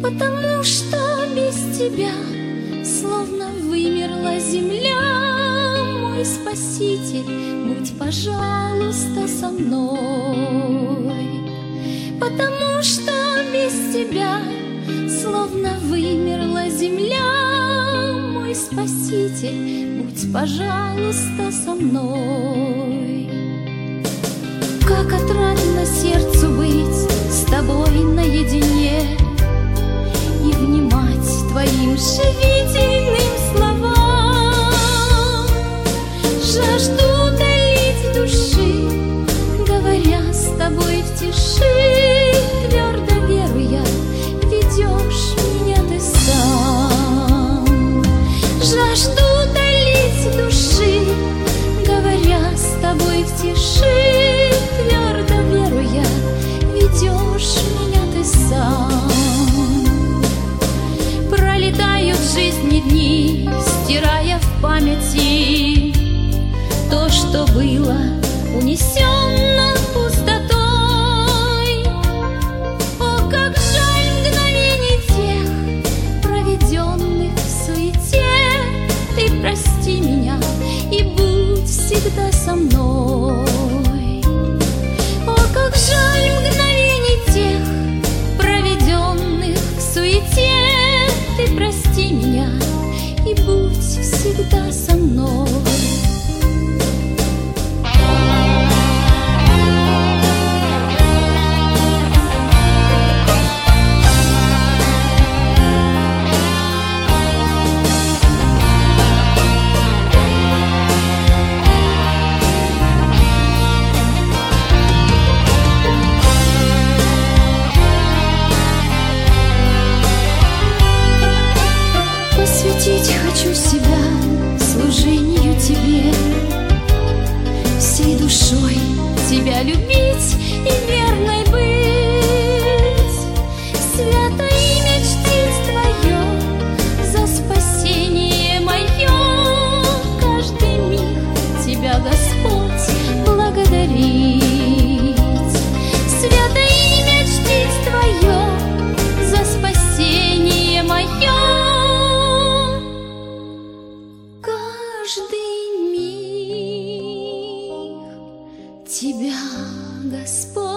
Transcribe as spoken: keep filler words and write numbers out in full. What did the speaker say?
потому что без тебя словно вымерла земля. Мой спаситель, будь, пожалуйста, со мной, потому что без тебя словно вымерла земля. Мой спаситель, будь, пожалуйста, со мной. Как отрадно сердцу быть с тобой наедине и внимать твоим живительным словам. Жажду долить души, говоря с тобой в тиши, твердо веруя, ведешь меня ты сам. Жажду долить души, говоря с тобой в тиши, твердо веруя, ведешь меня ты сам. Пролетают в жизни дни, стирая в памяти то, что было унесено пустотой. О, как жаль мгновений тех, проведенных в суете. Ты прости меня и будь всегда со мной. О, как жаль мгновений тех, проведенных в суете. Ты прости меня и будь всегда со мной. Посвятить хочу себя служению тебе, всей душой тебя любить и верной быть. Свято имя чтить твое за спасение мое. Каждый миг тебя, Господь, благодарить. Свято имя чтить твое за спасение мое. Каждый миг тебя, Господь.